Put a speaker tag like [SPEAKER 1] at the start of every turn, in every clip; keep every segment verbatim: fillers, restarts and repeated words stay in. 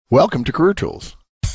[SPEAKER 1] Welcome to Career Tools.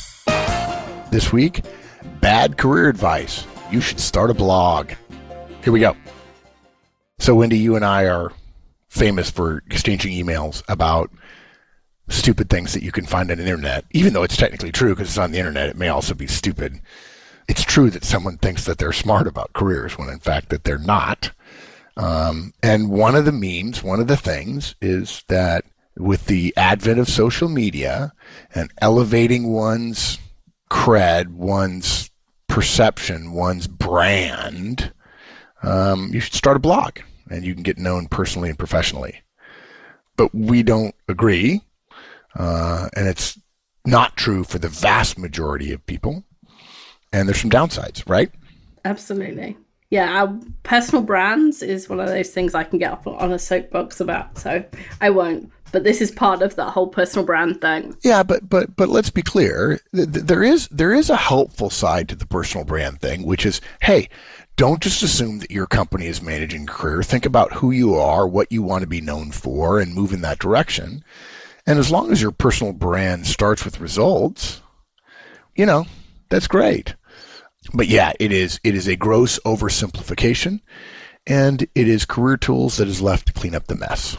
[SPEAKER 1] This week, bad career advice. You should start a blog. Here we go. So, Wendy, you and I are famous for exchanging emails about stupid things that you can find on the internet. Even though it's technically true because it's on the internet, it may also be stupid. It's true that someone thinks that they're smart about careers when in fact that they're not. Um, and one of the memes, one of the things is that with the advent of social media and elevating one's cred, one's perception, one's brand, um, you should start a blog and you can get known personally and professionally. But we don't agree, uh, and it's not true for the vast majority of people. And there's some downsides, right?
[SPEAKER 2] Absolutely. Yeah, our personal brands is one of those things I can get up on a soapbox about, so I won't. But this is part of that whole personal brand thing.
[SPEAKER 1] Yeah, but but but let's be clear. There is there is a helpful side to the personal brand thing, which is, hey, don't just assume that your company is managing your career. Think about who you are, what you want to be known for, and move in that direction. And as long as your personal brand starts with results, you know, that's great. But yeah, it is it is a gross oversimplification, and it is Career Tools that is left to clean up the mess.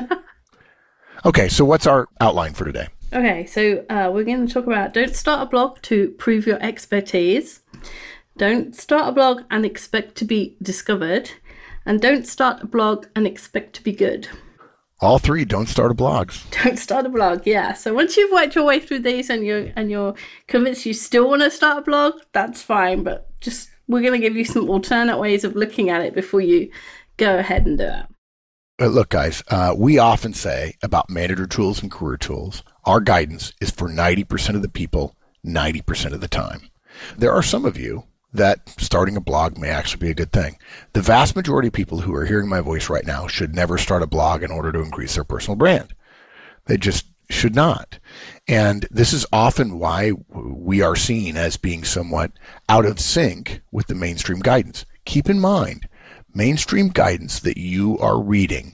[SPEAKER 1] Okay, so what's our outline for today?
[SPEAKER 2] Okay, so uh, we're going to talk about don't start a blog to prove your expertise, don't start a blog and expect to be discovered, and don't start a blog and expect to be good.
[SPEAKER 1] All three, don't start a blog.
[SPEAKER 2] Don't start a blog, yeah. So once you've worked your way through these and you're, and you're convinced you still want to start a blog, that's fine, but just we're going to give you some alternate ways of looking at it before you go ahead and do it.
[SPEAKER 1] Look, guys, uh, we often say about manager tools and career tools, our guidance is for ninety percent of the people, ninety percent of the time. There are some of you that starting a blog may actually be a good thing. The vast majority of people who are hearing my voice right now should never start a blog in order to increase their personal brand. They just should not. And this is often why we are seen as being somewhat out of sync with the mainstream guidance. Keep in mind, mainstream guidance that you are reading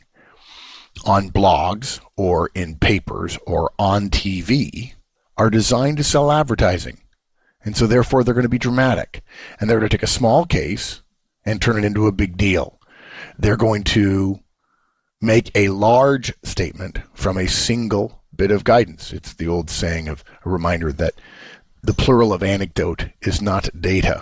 [SPEAKER 1] on blogs or in papers or on T V are designed to sell advertising. And so therefore they're going to be dramatic. And they're going to take a small case and turn it into a big deal. They're going to make a large statement from a single bit of guidance. It's the old saying of a reminder that the plural of anecdote is not data.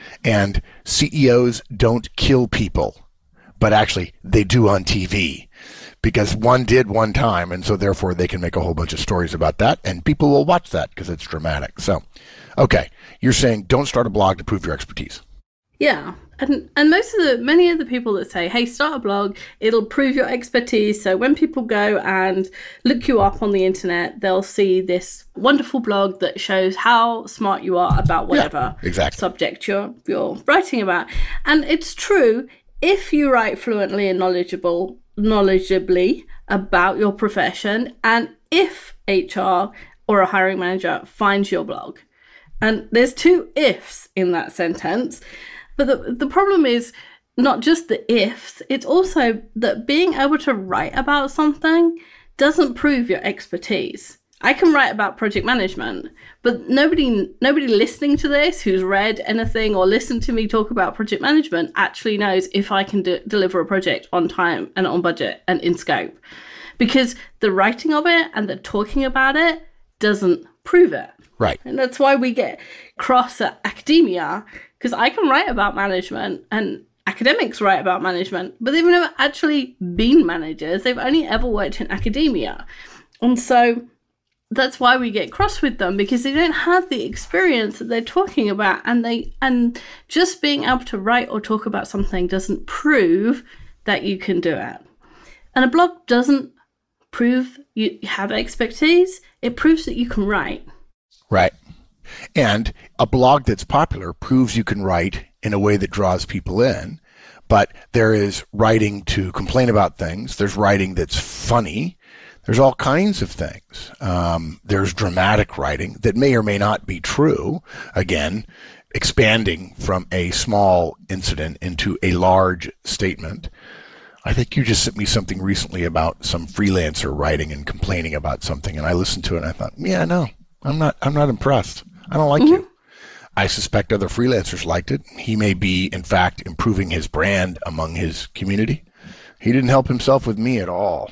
[SPEAKER 1] And C E Os don't kill people, but actually they do on T V because one did one time, and so therefore they can make a whole bunch of stories about that, and people will watch that because it's dramatic. So, okay, you're saying don't start a blog to prove your expertise.
[SPEAKER 2] Yeah, and and most of the many of the people that say, hey, start a blog, it'll prove your expertise. So when people go and look you up on the internet, they'll see this wonderful blog that shows how smart you are about whatever
[SPEAKER 1] yeah, exactly.
[SPEAKER 2] subject you're you're writing about. And it's true if you write fluently and knowledgeable knowledgeably about your profession, and if H R or a hiring manager finds your blog. And there's two ifs in that sentence. But the, the problem is not just the ifs, it's also that being able to write about something doesn't prove your expertise. I can write about project management, but nobody nobody listening to this who's read anything or listened to me talk about project management actually knows if I can de- deliver a project on time and on budget and in scope. Because the writing of it and the talking about it doesn't prove it.
[SPEAKER 1] Right.
[SPEAKER 2] And that's why we get cross at academia, because I can write about management and academics write about management, but they've never actually been managers. They've only ever worked in academia. And so that's why we get cross with them, because they don't have the experience that they're talking about, and they and just being able to write or talk about something doesn't prove that you can do it. And a blog doesn't prove you have expertise. It proves that you can write.
[SPEAKER 1] Right. And a blog that's popular proves you can write in a way that draws people in. But there is writing to complain about things. There's writing that's funny. There's all kinds of things. Um, there's dramatic writing that may or may not be true. Again, expanding from a small incident into a large statement. I think you just sent me something recently about some freelancer writing and complaining about something, and I listened to it and I thought, yeah, no, I'm not, I'm not impressed. I don't like mm-hmm. you. I suspect other freelancers liked it. He may be, in fact, improving his brand among his community. He didn't help himself with me at all.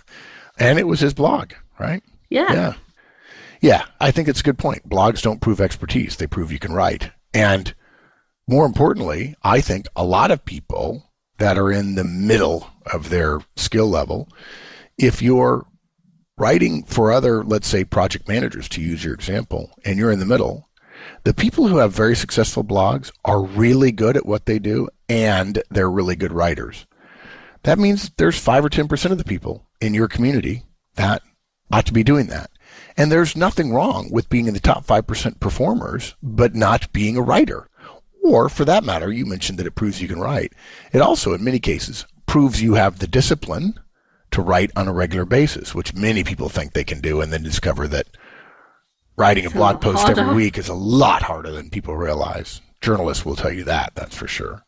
[SPEAKER 1] And it was his blog, right?
[SPEAKER 2] Yeah.
[SPEAKER 1] Yeah. Yeah, I think it's a good point. Blogs don't prove expertise. They prove you can write. And more importantly, I think a lot of people that are in the middle of their skill level, if you're writing for other, let's say, project managers, to use your example, and you're in the middle, the people who have very successful blogs are really good at what they do, and they're really good writers. That means there's five or ten percent of the people in your community that ought to be doing that. And there's nothing wrong with being in the top five percent performers, but not being a writer. Or, for that matter, you mentioned that it proves you can write. It also, in many cases, proves you have the discipline to write on a regular basis, which many people think they can do, and then discover that writing a blog post harder. every week is a lot harder than people realize. Journalists will tell you that, that's for sure.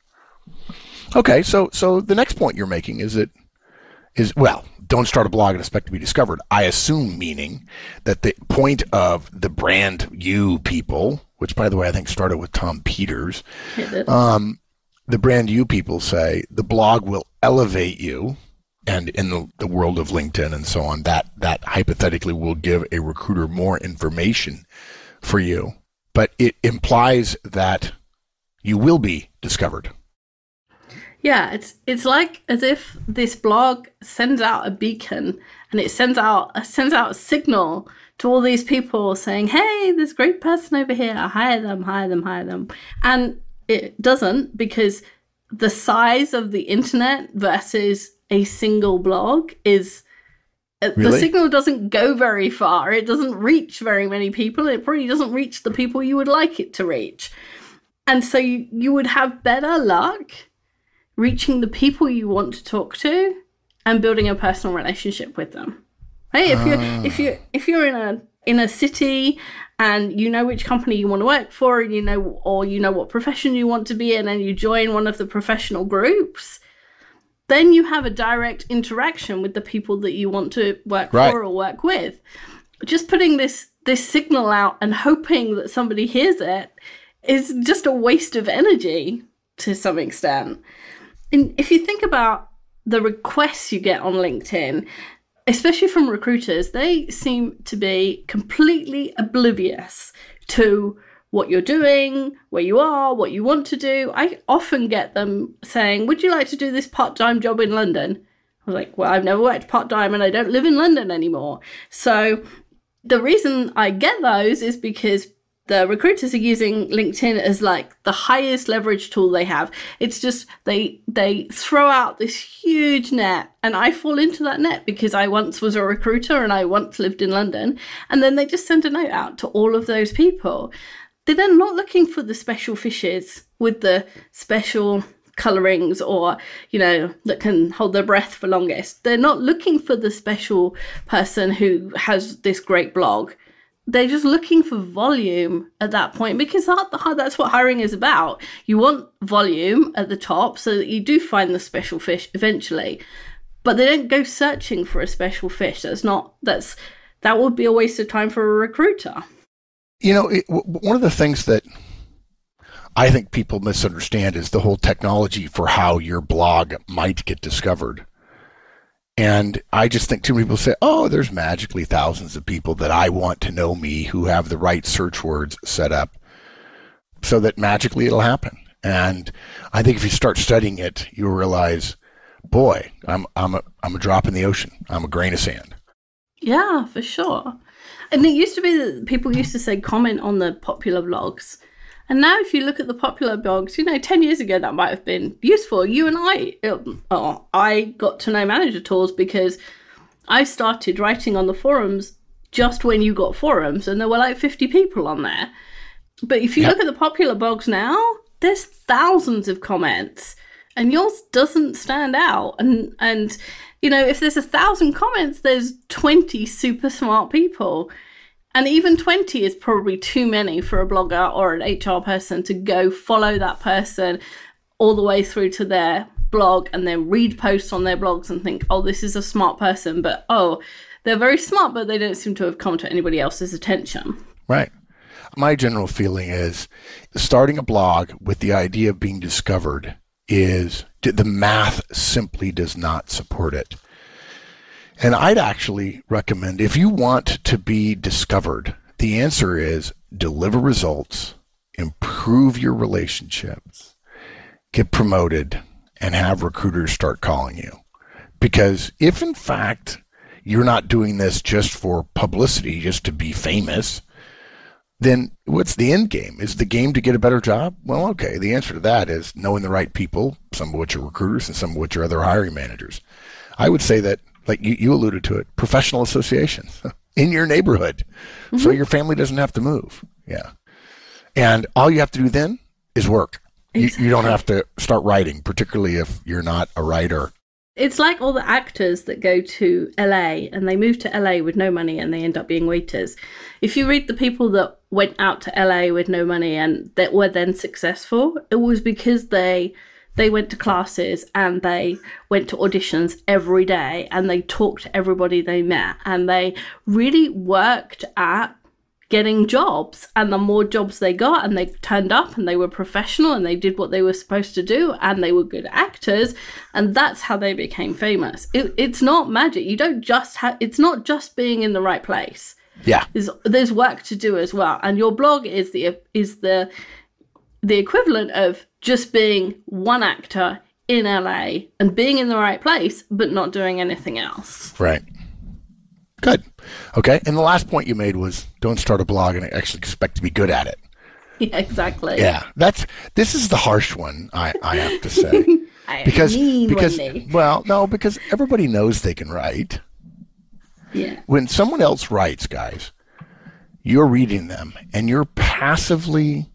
[SPEAKER 1] Okay, so so the next point you're making is that, is well, don't start a blog and expect to be discovered. I assume meaning that the point of the brand you people, which, by the way, I think started with Tom Peters, um, the brand you people say the blog will elevate you, and in the, the world of LinkedIn and so on, that, that hypothetically will give a recruiter more information for you. But it implies that you will be discovered.
[SPEAKER 2] Yeah, it's it's like as if this blog sends out a beacon, and it sends out uh, sends out a signal to all these people saying, hey, this great person over here, hire them, hire them, hire them. And it doesn't, because the size of the internet versus a single blog is, really? The signal doesn't go very far. It doesn't reach very many people. It probably doesn't reach the people you would like it to reach. And so you, you would have better luck reaching the people you want to talk to and building a personal relationship with them. Hey, if you're uh. if you if you're in a in a city and you know which company you want to work for, and you know or you know what profession you want to be in, and you join one of the professional groups, then you have a direct interaction with the people that you want to work right. for or work with. Just putting this this signal out and hoping that somebody hears it is just a waste of energy to some extent. And if you think about the requests you get on LinkedIn, especially from recruiters, they seem to be completely oblivious to what you're doing, where you are, what you want to do. I often get them saying, would you like to do this part-time job in London? I was like, well, I've never worked part-time and I don't live in London anymore. So the reason I get those is because the recruiters are using LinkedIn as like the highest leverage tool they have. It's just they they throw out this huge net, and I fall into that net because I once was a recruiter and I once lived in London. And then they just send a note out to all of those people. They're then not looking for the special fishes with the special colorings, or, you know, that can hold their breath for longest. They're not looking for the special person who has this great blog. They're just looking for volume at that point, because that's what hiring is about. You want volume at the top so that you do find the special fish eventually, but they don't go searching for a special fish. That's not, that's, that would be a waste of time for a recruiter.
[SPEAKER 1] You know, it, w- one of the things that I think people misunderstand is the whole technology for how your blog might get discovered. And I just think too many people say, oh, there's magically thousands of people that I want to know me who have the right search words set up so that magically it'll happen. And I think if you start studying it, you'll realize, boy, I'm I'm a, I'm a drop in the ocean. I'm a grain of sand.
[SPEAKER 2] Yeah, for sure. And it used to be that people used to say comment on the popular blogs. And now if you look at the popular blogs, you know, ten years ago, that might have been useful. You and I, oh, I got to know Manager Tools because I started writing on the forums just when you got forums, and there were like fifty people on there. But if you yep. look at the popular blogs now, there's thousands of comments, and yours doesn't stand out. And, and you know, if there's a thousand comments, there's twenty super smart people. And even twenty is probably too many for a blogger or an H R person to go follow that person all the way through to their blog and then read posts on their blogs and think, oh, this is a smart person. But, oh, they're very smart, but they don't seem to have come to anybody else's attention.
[SPEAKER 1] Right. My general feeling is starting a blog with the idea of being discovered is the math simply does not support it. And I'd actually recommend, if you want to be discovered, the answer is deliver results, improve your relationships, get promoted, and have recruiters start calling you. Because if in fact you're not doing this just for publicity, just to be famous, then what's the end game? Is the game to get a better job? Well, okay, the answer to that is knowing the right people, some of which are recruiters and some of which are other hiring managers. I would say that, like you, you alluded to it, professional associations in your neighborhood, mm-hmm. so your family doesn't have to move. Yeah. And all you have to do then is work. Exactly. You, you don't have to start writing, particularly if you're not a writer.
[SPEAKER 2] It's like all the actors that go to L A and they move to L A with no money and they end up being waiters. If you read the people that went out to L A with no money and that were then successful, it was because they they went to classes and they went to auditions every day and they talked to everybody they met and they really worked at getting jobs. And the more jobs they got and they turned up and they were professional and they did what they were supposed to do and they were good actors, and that's how they became famous. It, it's not magic. You don't just have, it's not just being in the right place.
[SPEAKER 1] Yeah.
[SPEAKER 2] There's, there's work to do as well. And your blog is the is the the equivalent of just being one actor in L A and being in the right place, but not doing anything else.
[SPEAKER 1] Right. Good. Okay. And the last point you made was don't start a blog and actually expect to be good at it.
[SPEAKER 2] Yeah, exactly.
[SPEAKER 1] Yeah. That's, this is the harsh one, I, I have to say.
[SPEAKER 2] I
[SPEAKER 1] because,
[SPEAKER 2] mean
[SPEAKER 1] because,
[SPEAKER 2] Wendy.
[SPEAKER 1] well, no, because everybody knows they can write.
[SPEAKER 2] Yeah.
[SPEAKER 1] When someone else writes, guys, you're reading them and you're passively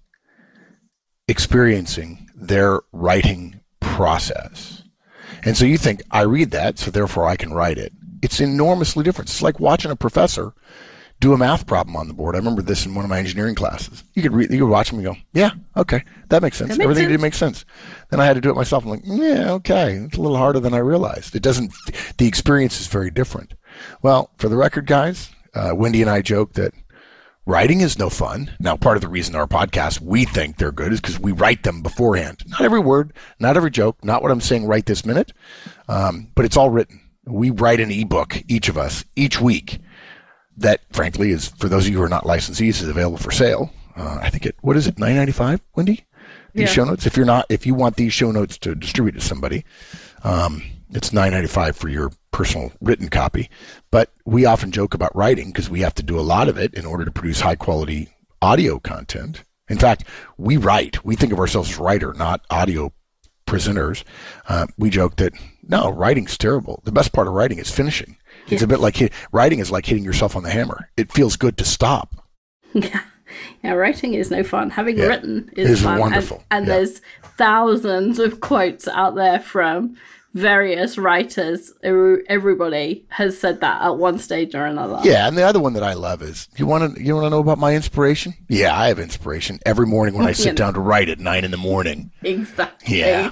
[SPEAKER 1] experiencing their writing process. And so you think, I read that, so therefore I can write it. It's enormously different. It's like watching a professor do a math problem on the board. I remember this in one of my engineering classes. You could read, you could watch them and go, yeah, okay, that makes sense.
[SPEAKER 2] That makes
[SPEAKER 1] Everything
[SPEAKER 2] sense.
[SPEAKER 1] did make sense. Then I had to do it myself. I'm like, yeah, okay, it's a little harder than I realized. It doesn't, the experience is very different. Well, for the record, guys, uh, Wendy and I joke that writing is no fun. Now, part of the reason our podcasts, we think they're good is because we write them beforehand. Not every word, not every joke, not what I'm saying right this minute, um, but it's all written. We write an ebook, each of us, each week, that, frankly, is, for those of you who are not licensees, is available for sale. Uh, I think it, what is it, nine ninety-five, Wendy? These
[SPEAKER 2] Yeah.
[SPEAKER 1] show notes? If you're not, if you want these show notes to distribute to somebody, um, it's nine ninety-five for your personal written copy. But we often joke about writing because we have to do a lot of it in order to produce high quality audio content. In fact, we write. We think of ourselves as writer, not audio presenters. Uh, we joke that, no, writing's terrible. The best part of writing is finishing. It's
[SPEAKER 2] Yes.
[SPEAKER 1] a bit like hit, writing is like hitting yourself on the hammer. It feels good to stop.
[SPEAKER 2] Yeah. Yeah, writing is no fun. Having
[SPEAKER 1] Yeah.
[SPEAKER 2] written is
[SPEAKER 1] It's
[SPEAKER 2] fun.
[SPEAKER 1] wonderful.
[SPEAKER 2] And, and
[SPEAKER 1] Yeah.
[SPEAKER 2] there's thousands of quotes out there from various writers. Every- Everybody has said that at one stage or another.
[SPEAKER 1] Yeah, and the other one that I love is, you want to you want to know about my inspiration? Yeah, I have inspiration every morning when I sit
[SPEAKER 2] Yeah.
[SPEAKER 1] down to write at nine in the morning.
[SPEAKER 2] Exactly.
[SPEAKER 1] Yeah.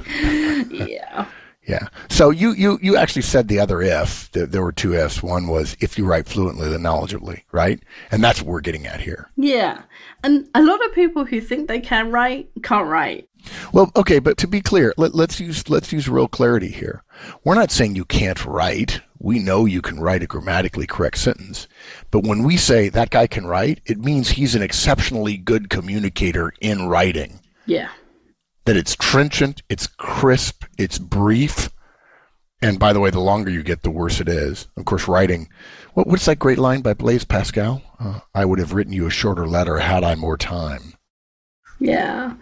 [SPEAKER 2] Yeah.
[SPEAKER 1] Yeah. So you, you, you actually said the other if. There, there were two ifs. One was if you write fluently, then knowledgeably, right? And that's what we're getting at here.
[SPEAKER 2] Yeah. And a lot of people who think they can write can't write.
[SPEAKER 1] Well, okay, but to be clear, let, let's use let's use real clarity here. We're not saying you can't write. We know you can write a grammatically correct sentence. But when we say that guy can write, it means he's an exceptionally good communicator in writing.
[SPEAKER 2] Yeah.
[SPEAKER 1] That it's trenchant, it's crisp, it's brief. And by the way, the longer you get, the worse it is. Of course, writing, what, what's that great line by Blaise Pascal? Uh, I would have written you a shorter letter had I more time.
[SPEAKER 2] Yeah.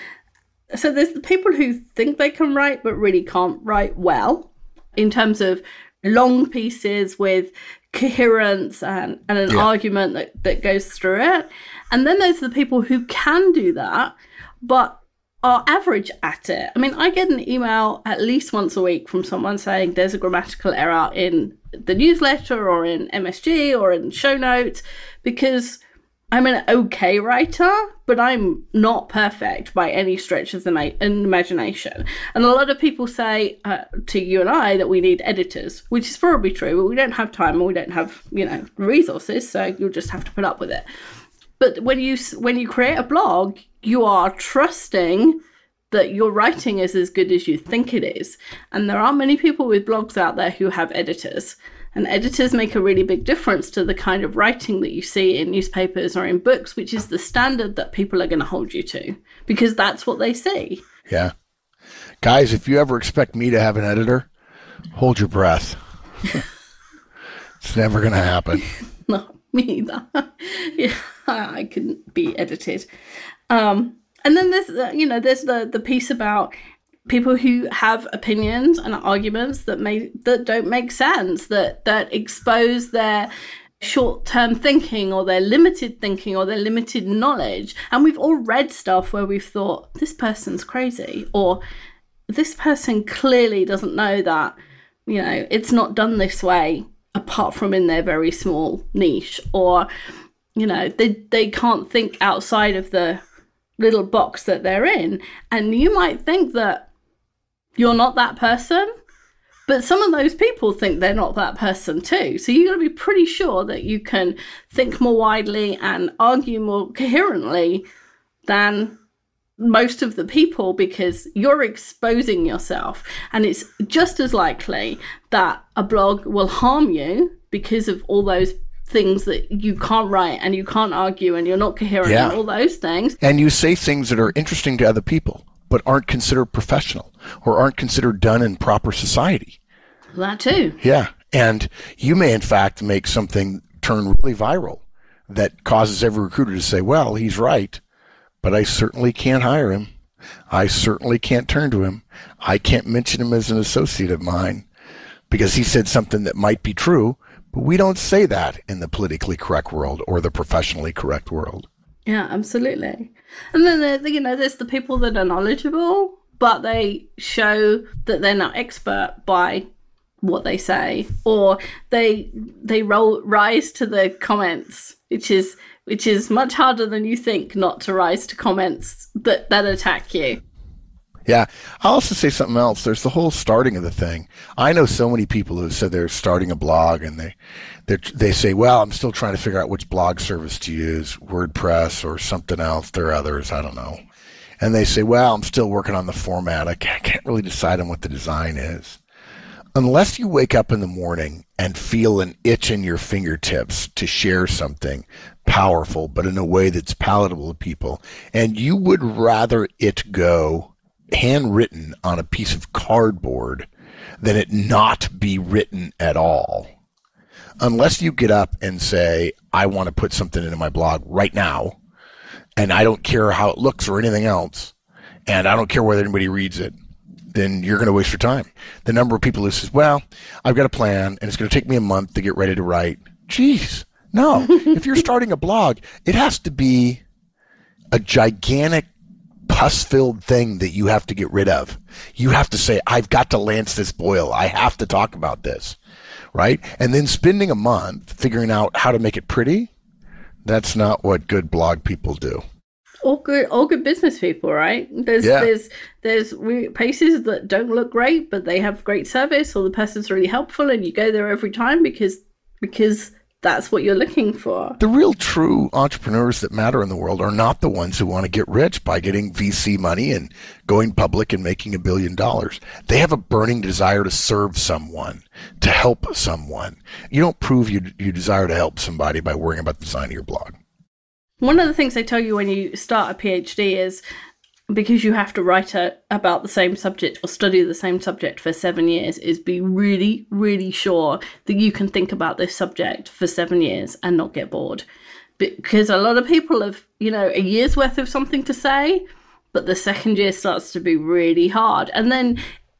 [SPEAKER 2] So there's the people who think they can write but really can't write well in terms of long pieces with coherence and, and an
[SPEAKER 1] Yeah.
[SPEAKER 2] argument that, that goes through it. And then there's the people who can do that but are average at it. I mean, I get an email at least once a week from someone saying there's a grammatical error in the newsletter or in M S G or in show notes because I'm an okay writer, but I'm not perfect by any stretch of the ma- imagination. And a lot of people say uh, to you and I that we need editors, which is probably true, but we don't have time and we don't have, you know, resources, so you'll just have to put up with it. But when you when you create a blog, you are trusting that your writing is as good as you think it is. And there are many people with blogs out there who have editors. And editors make a really big difference to the kind of writing that you see in newspapers or in books, which is the standard that people are going to hold you to, because that's what they see.
[SPEAKER 1] Yeah. Guys, if you ever expect me to have an editor, hold your breath. It's never going to happen.
[SPEAKER 2] No, me either. Yeah, I couldn't be edited. Um, and then there's, you know, there's the, the piece about people who have opinions and arguments that may that don't make sense, that that expose their short-term thinking or their limited thinking or their limited knowledge. And we've all read stuff where we've thought, this person's crazy, or this person clearly doesn't know that, you know, it's not done this way apart from in their very small niche, or, you know, they they can't think outside of the little box that they're in. And you might think that you're not that person, but some of those people think they're not that person too. So you've got to be pretty sure that you can think more widely and argue more coherently than most of the people, because you're exposing yourself. And it's just as likely that a blog will harm you because of all those things that you can't write and you can't argue and you're not coherent
[SPEAKER 1] Yeah.
[SPEAKER 2] and all those things.
[SPEAKER 1] And you say things that are interesting to other people, but aren't considered professional or aren't considered done in proper society.
[SPEAKER 2] That too.
[SPEAKER 1] Yeah. And you may, in fact, make something turn really viral that causes every recruiter to say, well, he's right, but I certainly can't hire him. I certainly can't turn to him. I can't mention him as an associate of mine because he said something that might be true, but we don't say that in the politically correct world or the professionally correct world.
[SPEAKER 2] Yeah, absolutely. And then, there, you know, there's the people that are knowledgeable, but they show that they're not expert by what they say, or they they roll rise to the comments, which is which is much harder than you think not to rise to comments that, that attack you.
[SPEAKER 1] Yeah. I'll also say something else. There's the whole starting of the thing. I know so many people who said they're starting a blog and they they they say, well, I'm still trying to figure out which blog service to use, WordPress or something else. There are others, I don't know. And they say, well, I'm still working on the format. I can't, can't really decide on what the design is. Unless you wake up in the morning and feel an itch in your fingertips to share something powerful, but in a way that's palatable to people, and you would rather it go handwritten on a piece of cardboard than it not be written at all. Unless you get up and say, I want to put something into my blog right now, and I don't care how it looks or anything else, and I don't care whether anybody reads it, then you're going to waste your time. The number of people who says, well, I've got a plan, and it's going to take me a month to get ready to write. Geez, no. If you're starting a blog, it has to be a gigantic pus-filled thing that you have to get rid of. You have to say, I've got to lance this boil. I have to talk about this, right? And then spending a month figuring out how to make it pretty, that's not what good blog people do.
[SPEAKER 2] All good, all good business people, right? There's,
[SPEAKER 1] Yeah.
[SPEAKER 2] there's, there's we- places that don't look great, but they have great service, or the person's really helpful, and you go there every time because because that's what you're looking for.
[SPEAKER 1] The real true entrepreneurs that matter in the world are not the ones who want to get rich by getting V C money and going public and making a billion dollars. They have a burning desire to serve someone, to help someone. You don't prove you you desire to help somebody by worrying about the design of your blog.
[SPEAKER 2] One of the things they tell you when you start a PhD is, because you have to write a, about the same subject or study the same subject for seven years, is be really, really sure that you can think about this subject for seven years and not get bored. Because a lot of people have, you know, a year's worth of something to say, but the second year starts to be really hard. And then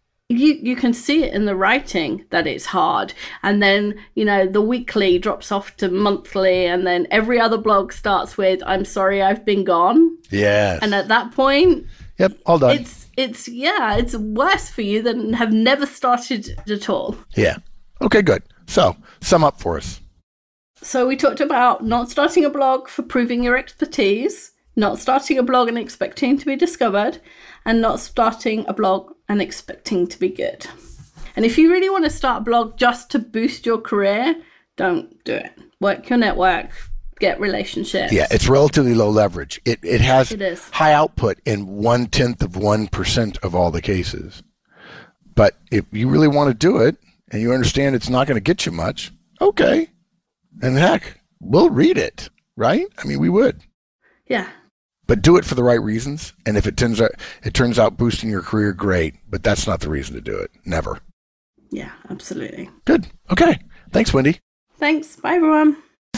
[SPEAKER 2] you you can see it in the writing that it's hard. And then, you know, the weekly drops off to monthly, and then every other blog starts with, I'm sorry, I've been gone.
[SPEAKER 1] Yes.
[SPEAKER 2] And at that point,
[SPEAKER 1] Yep, all done.
[SPEAKER 2] it's, it's yeah, it's worse for you than have never started at all.
[SPEAKER 1] Yeah. Okay, good. So, sum up for us.
[SPEAKER 2] So we talked about not starting a blog for proving your expertise, not starting a blog and expecting to be discovered, and not starting a blog and expecting to be good. And if you really want to start a blog just to boost your career, don't do it. Work your network, get relationships.
[SPEAKER 1] Yeah, it's relatively low leverage. It it has
[SPEAKER 2] It is.
[SPEAKER 1] high output in one tenth of one percent of all the cases. But if you really want to do it and you understand it's not going to get you much, okay. And heck, we'll read it, right? I mean, we would.
[SPEAKER 2] Yeah.
[SPEAKER 1] But do it for the right reasons. And if it turns out it turns out boosting your career, great. But that's not the reason to do it. Never.
[SPEAKER 2] Yeah, absolutely.
[SPEAKER 1] Good. Okay. Thanks, Wendy.
[SPEAKER 2] Thanks. Bye, everyone.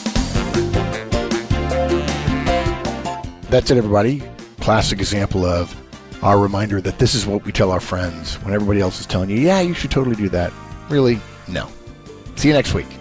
[SPEAKER 1] That's it, everybody. Classic example of our reminder that this is what we tell our friends when everybody else is telling you, yeah, you should totally do that. Really? No. See you next week.